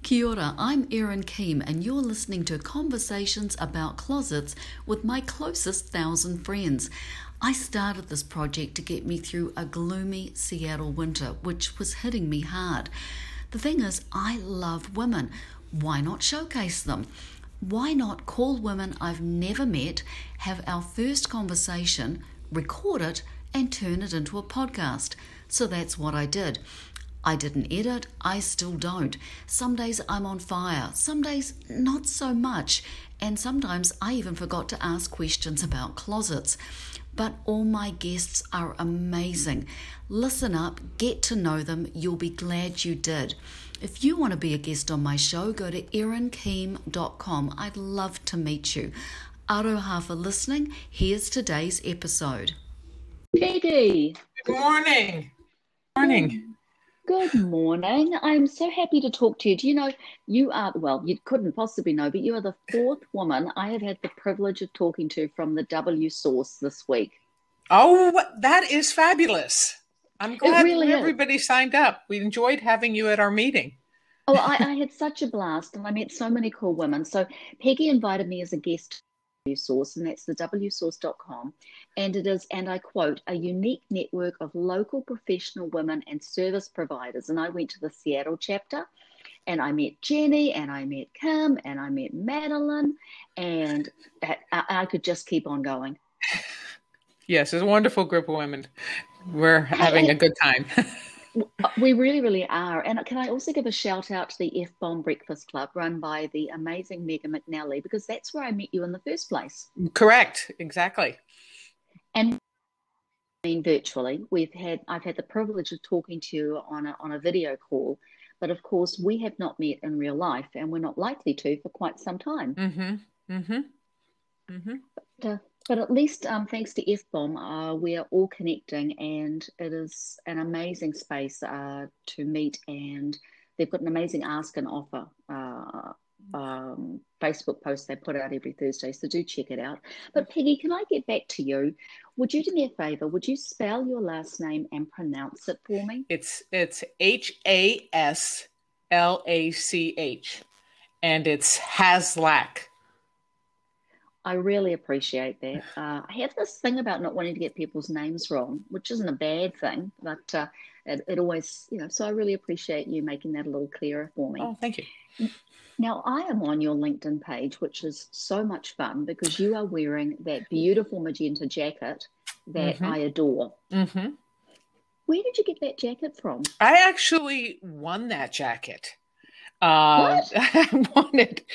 Kia ora, I'm Erin Keem and you're listening to Conversations About Closets with my closest 1,000 friends. I started this project to get me through a gloomy Seattle winter, which was hitting me hard. The thing is, I love women. Why not showcase them? Why not call women I've never met, have our first conversation, record it, and turn it into a podcast? So that's what I did. I didn't edit, I still don't. Some days I'm on fire, some days not so much, and sometimes I even forgot to ask questions about closets. But all my guests are amazing. Listen up, get to know them, you'll be glad you did. If you want to be a guest on my show, go to erinkeem.com. I'd love to meet you. Aroha for listening. Here's today's episode. Peggy. Good morning. Morning. Good morning. I'm so happy to talk to you. Do you know, you are, well, you couldn't possibly know, but you are the fourth woman I have had the privilege of talking to from the W Source this week. Oh, that is fabulous. I'm glad really everybody signed up. We enjoyed having you at our meeting. Oh, I had such a blast and I met so many cool women. So Peggy invited me as a guest W Source, and that's the wsource.com, and it is, and I quote, a unique network of local professional women and service providers. And I went to the Seattle chapter and I met Jenny and I met Kim and I met Madeline, and I could just keep on going. Yes, it's a wonderful group of women. We're having a good time. We really, really are. And can I also give a shout out to the F-Bomb Breakfast Club run by the amazing Megan McNally, because that's where I met you in the first place. Correct. Exactly. And I mean, virtually, I've had the privilege of talking to you on a video call, but of course we have not met in real life, and we're not likely to for quite some time. Mm-hmm. Mm-hmm. Mm-hmm. But at least thanks to F-Bomb, we are all connecting, and it is an amazing space to meet. And they've got an amazing Ask and Offer Facebook post they put out every Thursday, so do check it out. But Peggy, can I get back to you? Would you do me a favor? Would you spell your last name and pronounce it for me? It's Haslach, and it's Haslach. I really appreciate that. I have this thing about not wanting to get people's names wrong, which isn't a bad thing, but it always, so I really appreciate you making that a little clearer for me. Oh, thank you. Now, I am on your LinkedIn page, which is so much fun because you are wearing that beautiful magenta jacket that I adore. Mm-hmm. Where did you get that jacket from? I actually won that jacket. What? I won it.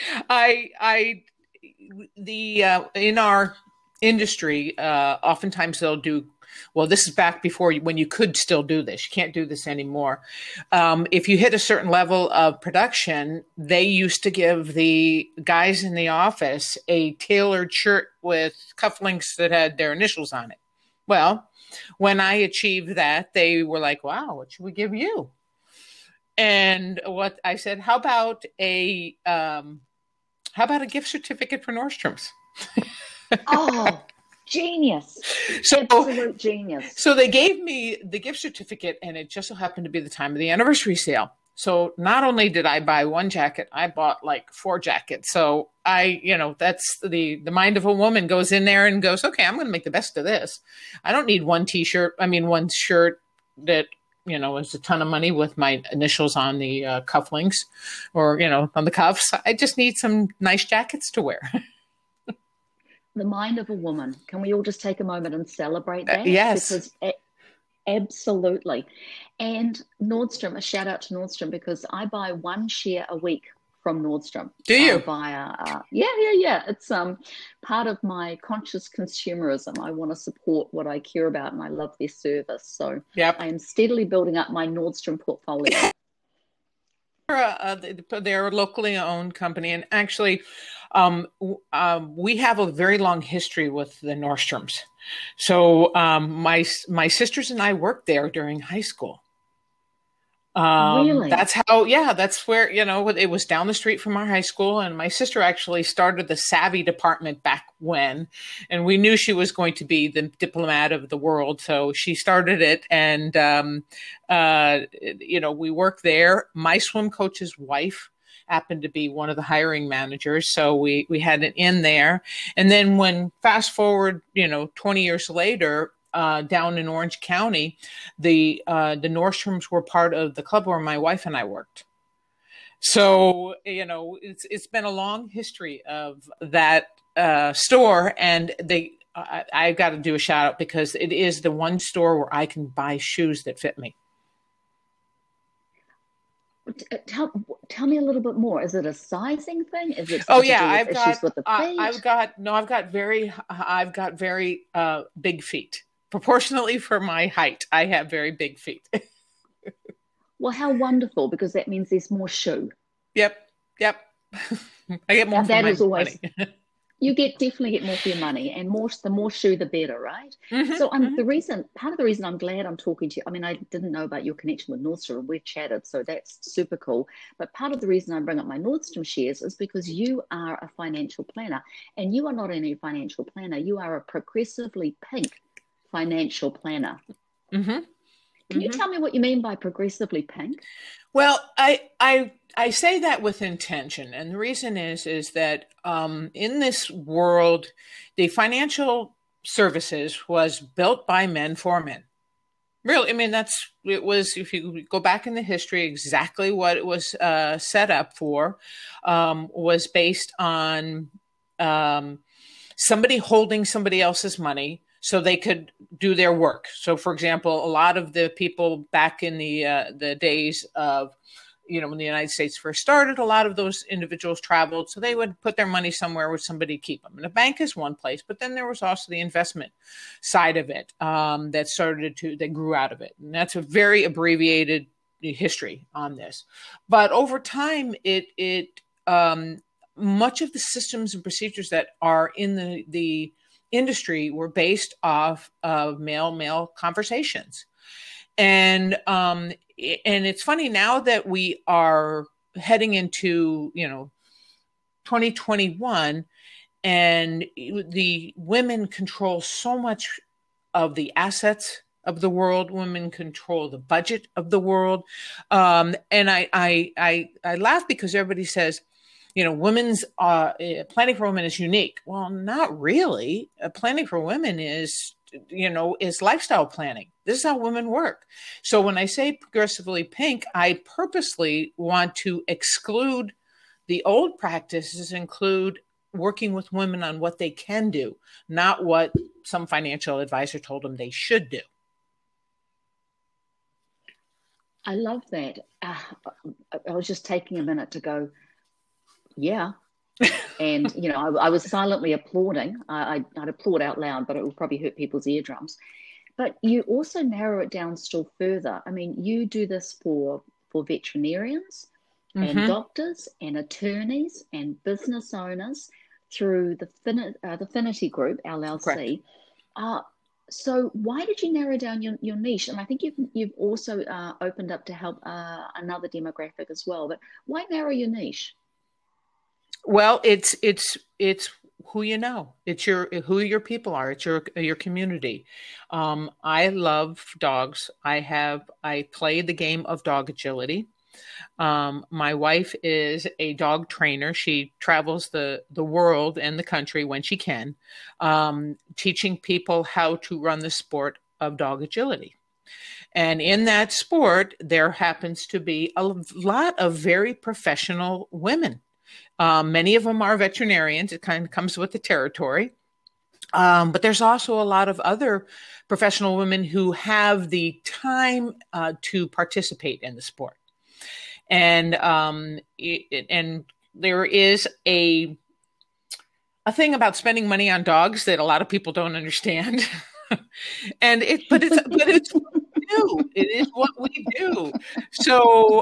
In our industry, oftentimes they'll do, well, this is back before when you could still do this. You can't do this anymore. If you hit a certain level of production, they used to give the guys in the office a tailored shirt with cufflinks that had their initials on it. Well, when I achieved that, they were like, wow, what should we give you? And what I said, how about a gift certificate for Nordstrom's? Oh, genius. Absolute genius. So they gave me the gift certificate, and it just so happened to be the time of the anniversary sale. So not only did I buy one jacket, I bought like 4 jackets. So that's the mind of a woman goes in there and goes, okay, I'm going to make the best of this. I don't need one shirt that is a ton of money with my initials on the cufflinks or, on the cuffs. I just need some nice jackets to wear. The mind of a woman. Can we all just take a moment and celebrate that? Yes. Because absolutely. And Nordstrom, a shout out to Nordstrom, because I buy 1 share a week from Nordstrom. Do you? Yeah. It's part of my conscious consumerism. I want to support what I care about, and I love their service. So yep. I am steadily building up my Nordstrom portfolio. They're a locally owned company, and actually, we have a very long history with the Nordstroms. So my sisters and I worked there during high school. Really? That's where, it was down the street from our high school. And my sister actually started the Savvy department back when, and we knew she was going to be the diplomat of the world. So she started it, and, we worked there. My swim coach's wife happened to be one of the hiring managers. So we had an in there. And then when fast forward, 20 years later, down in Orange County, the Nordstroms were part of the club where my wife and I worked. So, it's been a long history of that store, and I got to do a shout out because it is the one store where I can buy shoes that fit me. Tell me a little bit more. Is it a sizing thing? Is it I've got very big feet. Proportionately for my height, I have very big feet. Well, how wonderful, because that means there's more shoe. Yep. I get more for my money. You definitely get more for your money, and the more shoe, the better, right? Mm-hmm, So part of the reason I'm glad I'm talking to you, I mean, I didn't know about your connection with Nordstrom. We've chatted, so that's super cool. But part of the reason I bring up my Nordstrom shares is because you are a financial planner, and you are not only a financial planner, you are a progressively pink financial planner. Mm-hmm. Can you tell me what you mean by progressively pink? Well, I say that with intention, and the reason is that in this world, the financial services was built by men for men. Really, I mean, it was, if you go back in the history, exactly what it was set up for, was based on somebody holding somebody else's money so they could do their work. So, for example, a lot of the people back in the days of, when the United States first started, a lot of those individuals traveled. So they would put their money somewhere with somebody to keep them. And a bank is one place, but then there was also the investment side of it that grew out of it. And that's a very abbreviated history on this. But over time, much of the systems and procedures that are in the industry were based off of male conversations. And it's funny now that we are heading into, 2021, and the women control so much of the assets of the world. Women control the budget of the world. And I laugh because everybody says, women's planning for women is unique. Well, not really. Planning for women is lifestyle planning. This is how women work. So when I say progressively pink, I purposely want to exclude the old practices, include working with women on what they can do, not what some financial advisor told them they should do. I love that. I was just taking a minute to go, yeah. And, I was silently applauding. I'd applaud out loud, but it will probably hurt people's eardrums. But you also narrow it down still further. I mean, you do this for veterinarians and doctors and attorneys and business owners through the Finity Group, LLC. So why did you narrow down your niche? And I think you've also opened up to help another demographic as well. But why narrow your niche? Well, it's who you know. It's who your people are. It's your community. I love dogs. I play the game of dog agility. My wife is a dog trainer. She travels the world and the country when she can, teaching people how to run the sport of dog agility. And in that sport, there happens to be a lot of very professional women. Many of them are veterinarians. It kind of comes with the territory. But there's also a lot of other professional women who have the time to participate in the sport. And there is a thing about spending money on dogs that a lot of people don't understand. But it's what we do. It is what we do. So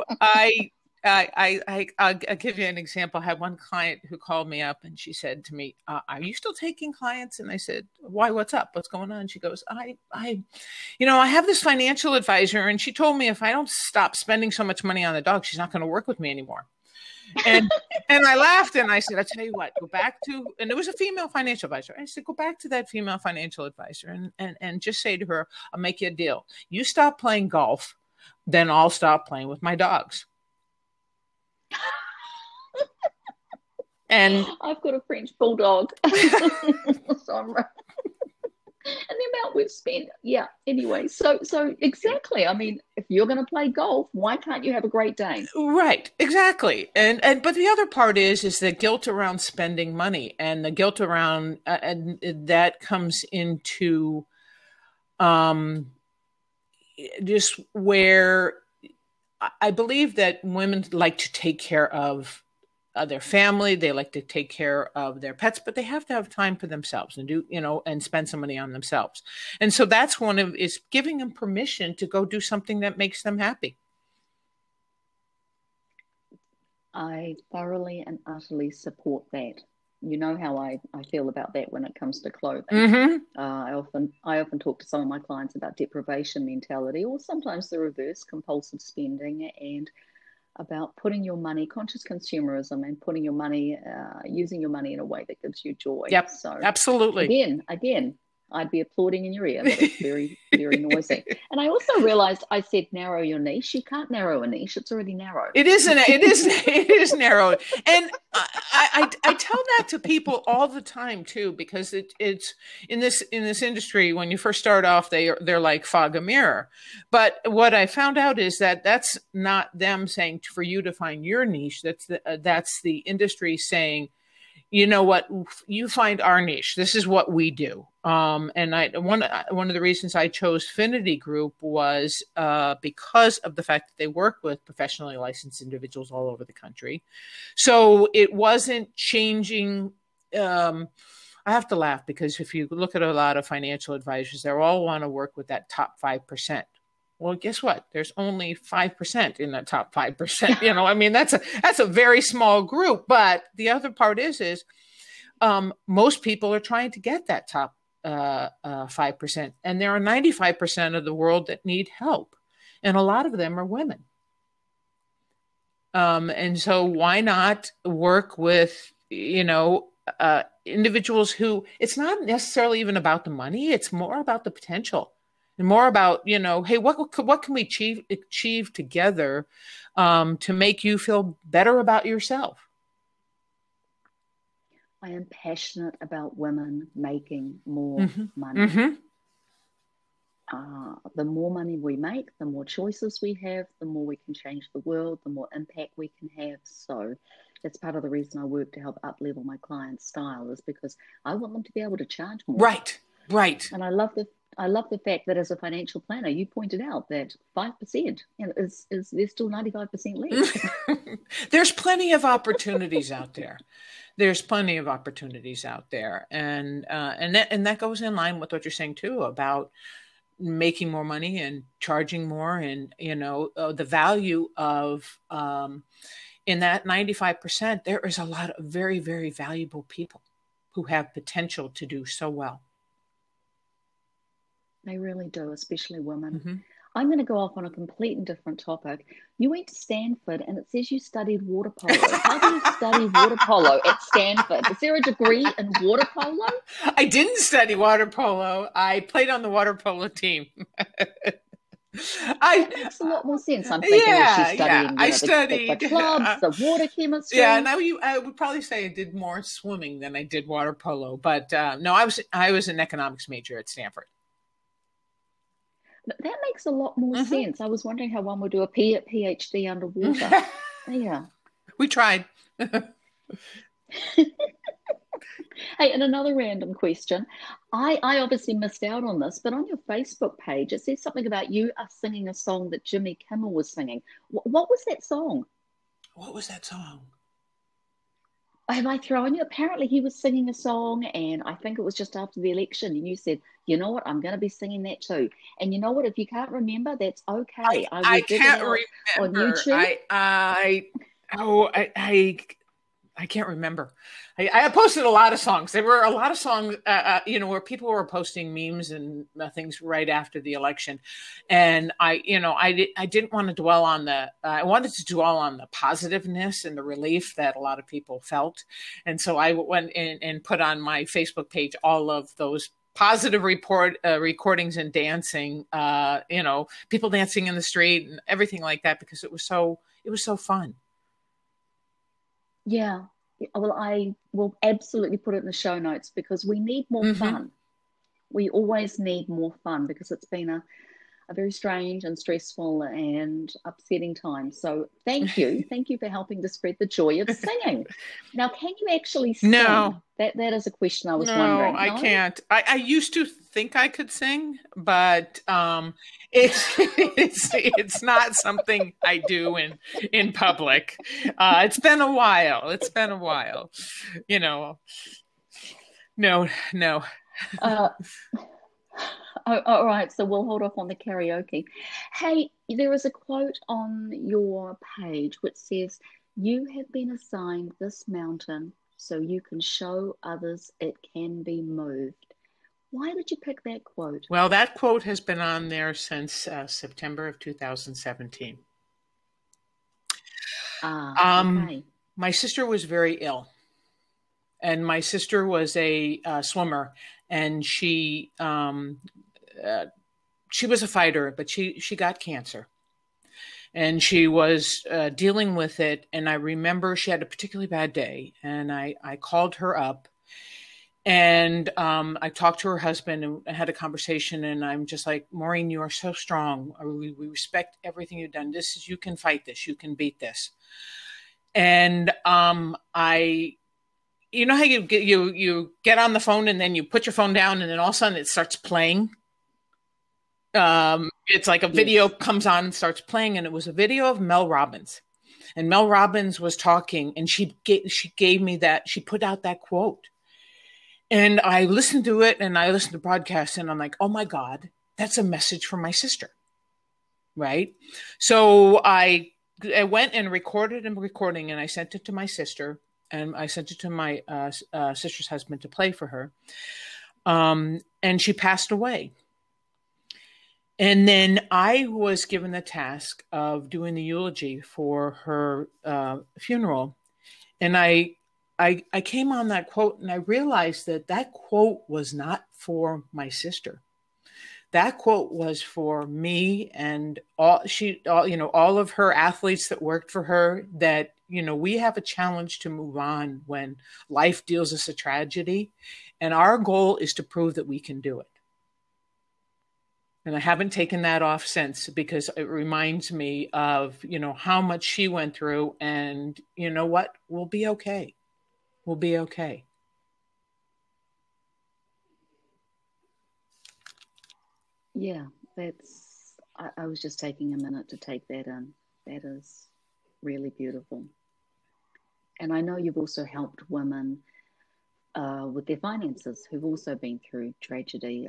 I'll give you an example. I had one client who called me up and she said to me, are you still taking clients? And I said, why, what's up? What's going on? She goes, I have this financial advisor and she told me if I don't stop spending so much money on the dog, she's not going to work with me anymore. And I laughed and I said, I tell you what, go back to, and it was a female financial advisor. I said, go back to that female financial advisor and just say to her, I'll make you a deal. You stop playing golf, then I'll stop playing with my dogs. And I've got a French bulldog. So and the amount we've spent. Yeah. Anyway, so exactly. I mean, if you're going to play golf, why can't you have a Great Dane? right, exactly. And but the other part is the guilt around spending money, and the guilt around and that comes into just where I believe that women like to take care of their family. They like to take care of their pets, but they have to have time for themselves and do, and spend some money on themselves. And so that's is giving them permission to go do something that makes them happy. I thoroughly and utterly support that. You know how I feel about that when it comes to clothing. Mm-hmm. I often talk to some of my clients about deprivation mentality, or sometimes the reverse, compulsive spending, and about putting your money, conscious consumerism, and putting your money, using your money in a way that gives you joy. Yep, so absolutely. Again, I'd be applauding in your ear, but it's very, very noisy. And I also realized I said narrow your niche. You can't narrow a niche; it's already narrow. It isn't. It is narrow, and I tell that to people all the time too, because it's in this industry. When you first start off, they're like fog a mirror. But what I found out is that that's not them saying for you to find your niche. That's the industry saying, you know what, you find our niche. This is what we do. And one of the reasons I chose Finity Group was because of the fact that they work with professionally licensed individuals all over the country. So it wasn't changing. I have to laugh because if you look at a lot of financial advisors, they all want to work with that top 5%. Well, guess what? There's only 5% in that top 5%. I mean, that's a very small group. But the other part is most people are trying to get that top 5%. And there are 95% of the world that need help. And a lot of them are women. And so why not work with, individuals who, it's not necessarily even about the money. It's more about the potential. And more about, hey, what can we achieve together to make you feel better about yourself? I am passionate about women making more mm-hmm. money. Mm-hmm. The more money we make, the more choices we have, the more we can change the world, the more impact we can have. So that's part of the reason I work to help up-level my clients' style, is because I want them to be able to charge more. Right. And I love the fact that as a financial planner, you pointed out that 5% is there's still 95% left. There's plenty of opportunities out there. And that goes in line with what you're saying too about making more money and charging more, and the value of in that 95%. There is a lot of very, very valuable people who have potential to do so well. They really do, especially women. Mm-hmm. I'm going to go off on a completely different topic. You went to Stanford and it says you studied water polo. How do you study water polo at Stanford? Is there a degree in water polo? I didn't study water polo. I played on the water polo team. That makes a lot more sense. I'm thinking she studied I studied the clubs, the water chemistry. Yeah, now I would probably say I did more swimming than I did water polo. But no, I was an economics major at Stanford. That makes a lot more sense. I was wondering how one would do a PhD underwater. Yeah. We tried. Hey, and another random question. I obviously missed out on this, but on your Facebook page, it says something about you are singing a song that Jimmy Kimmel was singing. What was that song? What was that song? Have I thrown you? Apparently he was singing a song, and I think it was just after the election, and you said, you know what, I'm going to be singing that too. And you know what, if you can't remember, that's okay. I can't remember. On YouTube. I can't remember. I posted a lot of songs. There were a lot of songs, where people were posting memes and things right after the election. And I didn't want to dwell on I wanted to dwell on the positiveness and the relief that a lot of people felt. And so I went in and put on my Facebook page all of those positive recordings and dancing, people dancing in the street and everything like that, because it was so fun. Yeah. Well, I will absolutely put it in the show notes because we need more fun. We always need more fun because it's been a very strange and stressful and upsetting time. So thank you. Thank you for helping to spread the joy of singing. Now, can you actually sing? No. That is a question I was wondering. No, I can't. I used to think I could sing, but it's not something I do in public. It's been a while. You know. No. All right, so we'll hold off on the karaoke. Hey, there is a quote on your page which says, "You have been assigned this mountain so you can show others it can be moved." Why did you pick that quote? Well, that quote has been on there since September of 2017. Okay. My sister was very ill. And my sister was a swimmer, and she was a fighter, but she got cancer, and she was dealing with it. And I remember she had a particularly bad day, and I called her up, and I talked to her husband and had a conversation. And I'm just like, "Maureen, you are so strong. We respect everything you've done. You can fight this. You can beat this." And you know how you get on the phone and then you put your phone down and then all of a sudden it starts playing. It's like a video comes on and starts playing, and it was a video of Mel Robbins, and Mel Robbins was talking, and she gave me that. She put out that quote, and I listened to it, and I listened to broadcasts, and I'm like, oh my God, that's a message from my sister, right? So I went and recorded a recording, and I sent it to my sister. And I sent it to my sister's husband to play for her. And she passed away. And then I was given the task of doing the eulogy for her funeral. And I came on that quote, and I realized that quote was not for my sister. That quote was for me and all of her athletes that worked for her, that, we have a challenge to move on when life deals us a tragedy. And our goal is to prove that we can do it. And I haven't taken that off since, because it reminds me of, how much she went through, and you know what? We'll be okay. We'll be okay. Yeah, I was just taking a minute to take that in. That is really beautiful. And I know you've also helped women with their finances who've also been through tragedy.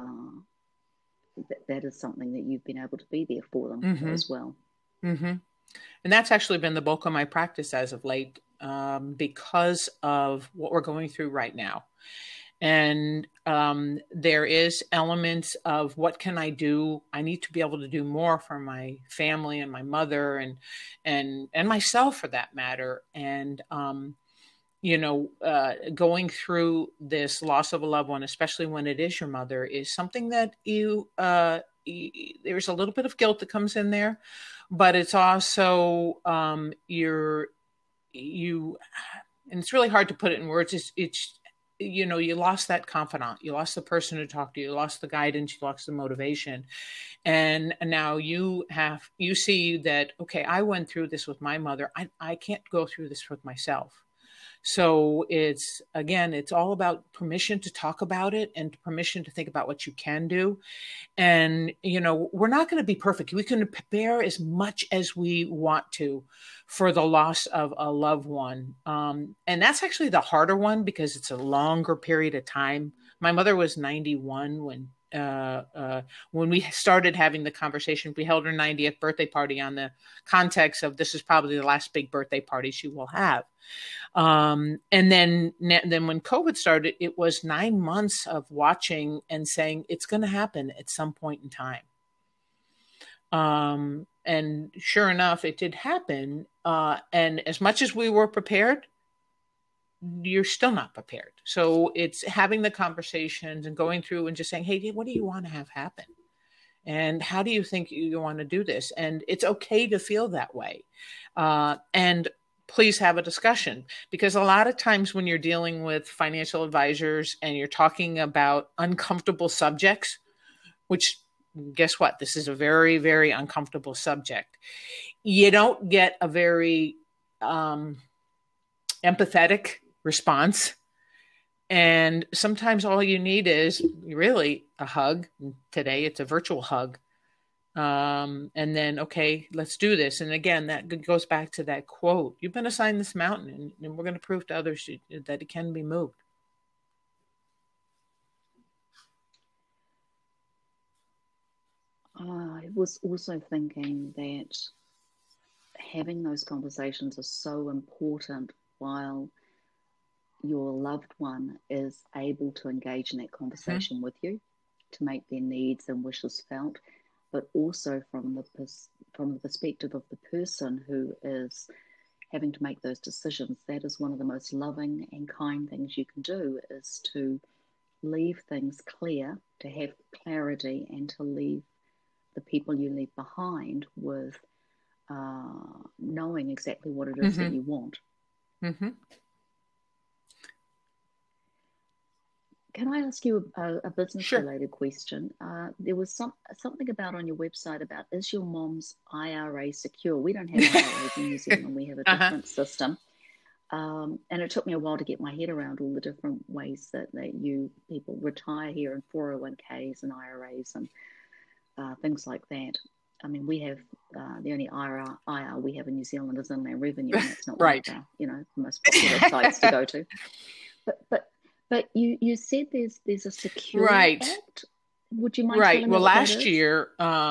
That is something that you've been able to be there for them as well. Mm-hmm. And that's actually been the bulk of my practice as of late, because of what we're going through right now. And there is elements of, what can I do? I need to be able to do more for my family and my mother and myself, for that matter. And, going through this loss of a loved one, especially when it is your mother, is something that there's a little bit of guilt that comes in there, but it's also and it's really hard to put it in words. It's you lost that confidant, you lost the person to talk to, you lost the guidance, you lost the motivation. And now you see that, okay, I went through this with my mother. I can't go through this with myself. So it's all about permission to talk about it and permission to think about what you can do. And, we're not going to be perfect. We can prepare as much as we want to for the loss of a loved one. And that's actually the harder one, because it's a longer period of time. My mother was 91 when we started having the conversation. We held her 90th birthday party on the context of, this is probably the last big birthday party she will have. And then when COVID started, it was 9 months of watching and saying, it's going to happen at some point in time. And sure enough, it did happen. And as much as we were prepared, you're still not prepared. So it's having the conversations and going through and just saying, hey, what do you want to have happen? And how do you think you want to do this? And it's okay to feel that way. And please have a discussion, because a lot of times when you're dealing with financial advisors and you're talking about uncomfortable subjects, which guess what? This is a very, very uncomfortable subject. You don't get a very empathetic response. And sometimes all you need is really a hug. Today it's a virtual hug. And then, okay, let's do this. And again, that goes back to that quote: you've been assigned this mountain, and we're going to prove to others that it can be moved. I was also thinking that having those conversations are so important while your loved one is able to engage in that conversation with you, to make their needs and wishes felt, but also from the perspective of the person who is having to make those decisions. That is one of the most loving and kind things you can do, is to leave things clear, to have clarity, and to leave the people you leave behind with knowing exactly what it is that you want. Can I ask you a business-related question? There was something about on your website about, is your mom's IRA secure? We don't have IRAs in New Zealand. We have a different system. And it took me a while to get my head around all the different ways that people retire here, in 401ks and IRAs and things like that. I mean, we have the only IR we have in New Zealand is Inland Revenue, and that's not right. one of the most popular sites to go to. But you said there's a Secure Act. Would you mind telling me Well, what last that is? year,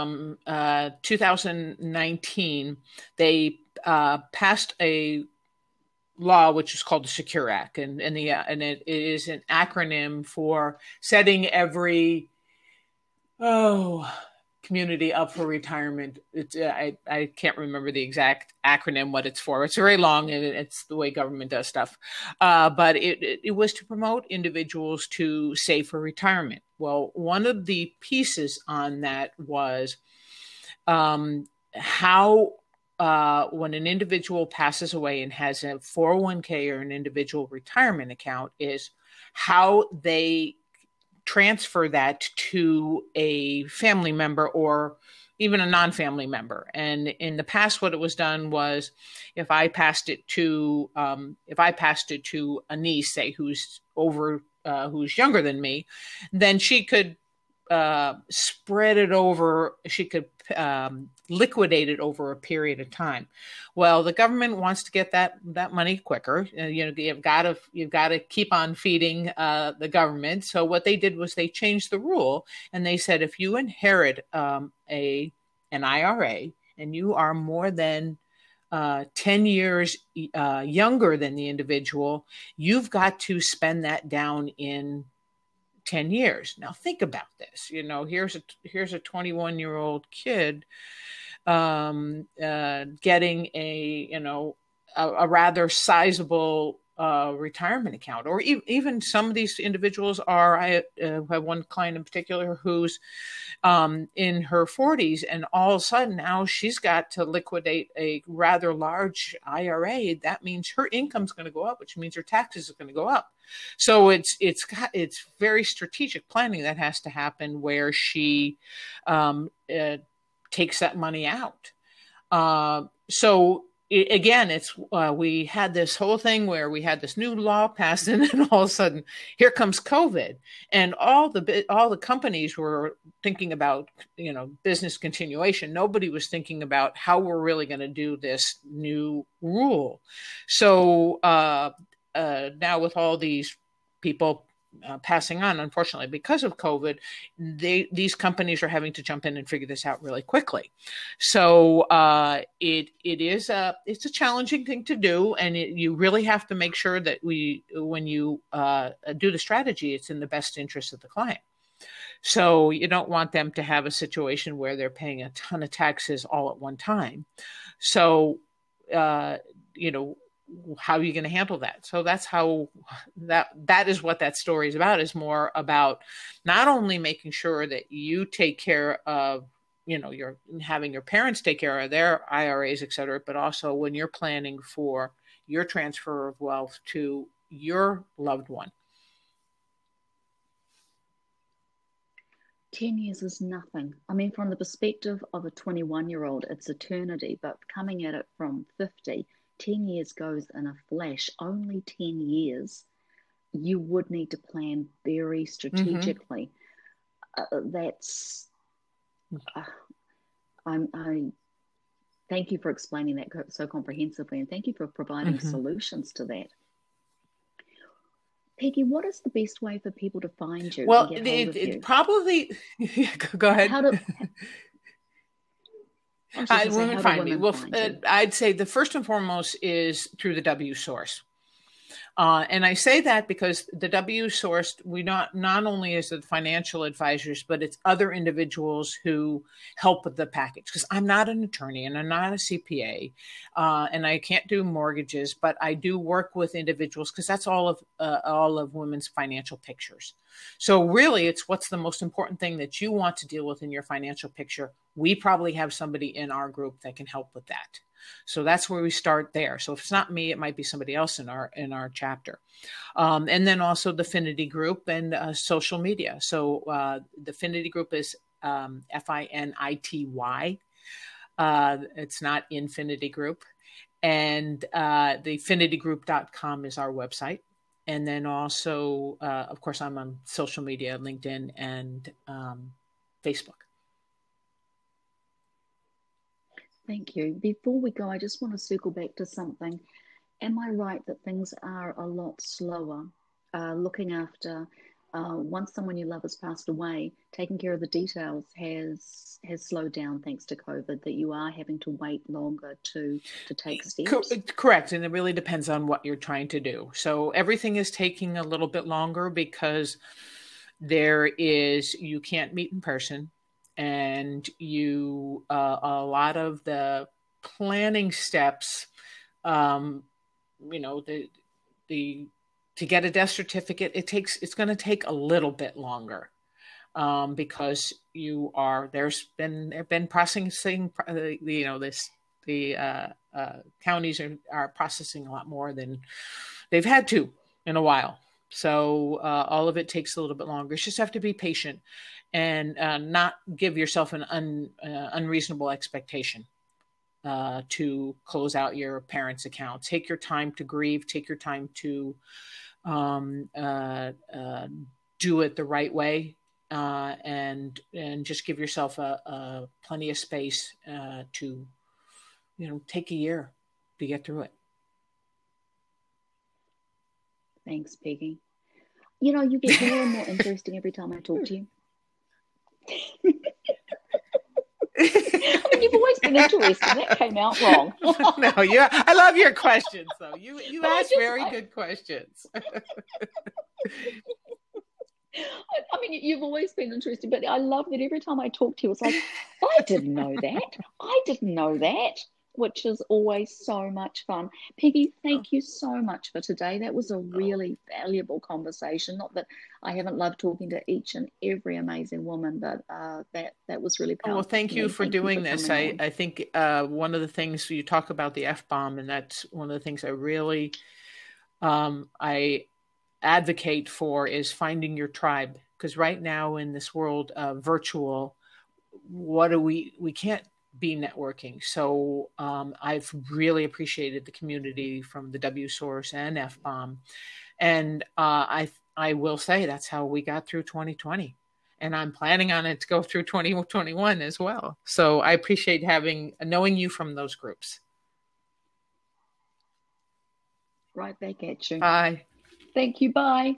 2019, they passed a law which is called the Secure Act, and it is an acronym for setting every community up for retirement. It's I can't remember the exact acronym what it's for. It's very long, and it's the way government does stuff. But it was to promote individuals to save for retirement. Well, one of the pieces on that was how when an individual passes away and has a 401k or an individual retirement account, is how they transfer that to a family member or even a non-family member. And in the past, what it was done was, if I passed it to a niece, say, who's younger than me, then she could spread it over. She could liquidate it over a period of time. Well, the government wants to get that money quicker. You've got to keep on feeding the government. So what they did was they changed the rule, and they said, if you inherit an IRA and you are more than 10 years younger than the individual, you've got to spend that down in 10 years. Now think about this. Here's a 21-year-old kid getting a rather sizable retirement account, or even some of these individuals are. I have one client in particular who's in her 40s, and all of a sudden now she's got to liquidate a rather large IRA. That means her income's going to go up, which means her taxes are going to go up. So it's very strategic planning that has to happen, where she takes that money out. We had this whole thing where we had this new law passed, and then all of a sudden, here comes COVID, and all the companies were thinking about business continuation. Nobody was thinking about how we're really going to do this new rule. So now, with all these people passing on, unfortunately, because of COVID, these companies are having to jump in and figure this out really quickly. So it's a challenging thing to do, and you really have to make sure that when you do the strategy, it's in the best interest of the client. So you don't want them to have a situation where they're paying a ton of taxes all at one time. So how are you going to handle that? So that's how that is what that story is about, is more about not only making sure that you take care of, you're having your parents take care of their IRAs, et cetera, but also when you're planning for your transfer of wealth to your loved one. 10 years is nothing. I mean, from the perspective of a 21-year-old, it's eternity, but coming at it from 50, 10 years goes in a flash. Only 10 years. You would need to plan very strategically. I thank you for explaining that so comprehensively, and thank you for providing solutions to that. Peggy, what is the best way for people to find you? Well, and get hold of you? Probably, go ahead. Women find me. Well, I'd say the first and foremost is through the W Source. And I say that because the W Source, we not only is it financial advisors, but it's other individuals who help with the package. Because I'm not an attorney and I'm not a CPA, and I can't do mortgages, but I do work with individuals because that's all of women's financial pictures. So really, it's what's the most important thing that you want to deal with in your financial picture. We probably have somebody in our group that can help with that. So that's where we start there. So if it's not me, it might be somebody else in our chapter. And then also the Finity Group and social media. So the Finity Group is FINITY. It's not Infinity Group. And the finitygroup.com is our website. And then also, of course, I'm on social media, LinkedIn and Facebook. Thank you. Before we go, I just want to circle back to something. Am I right that things are a lot slower? Looking after, once someone you love has passed away, taking care of the details has slowed down thanks to COVID, that you are having to wait longer to take steps? Correct. And it really depends on what you're trying to do. So everything is taking a little bit longer because you can't meet in person. And a lot of the planning steps, to get a death certificate, it's going to take a little bit longer, because there have been processing, the counties are processing a lot more than they've had to in a while. So all of it takes a little bit longer. You just have to be patient and not give yourself an unreasonable expectation to close out your parents' account. Take your time to grieve. Take your time to do it the right way, and just give yourself a plenty of space to take a year to get through it. Thanks, Peggy. You get more and more interesting every time I talk to you. I mean, you've always been interesting. That came out wrong. No, I love your questions, though. You ask very good questions. I mean, you've always been interesting, but I love that every time I talk to you, it's like, I didn't know that. Which is always so much fun. Peggy, thank you so much for today. That was a really valuable conversation. Not that I haven't loved talking to each and every amazing woman, but that was really powerful. Well, thank you for doing this. I think one of the things you talk about the F-bomb, and that's one of the things I really I advocate for, is finding your tribe. Because right now in this world of virtual, we can't be networking. So I've really appreciated the community from the W Source and F-bomb. And I will say that's how we got through 2020. And I'm planning on it to go through 2021 as well. So I appreciate knowing you from those groups. Right back at you. Bye. Thank you. Bye.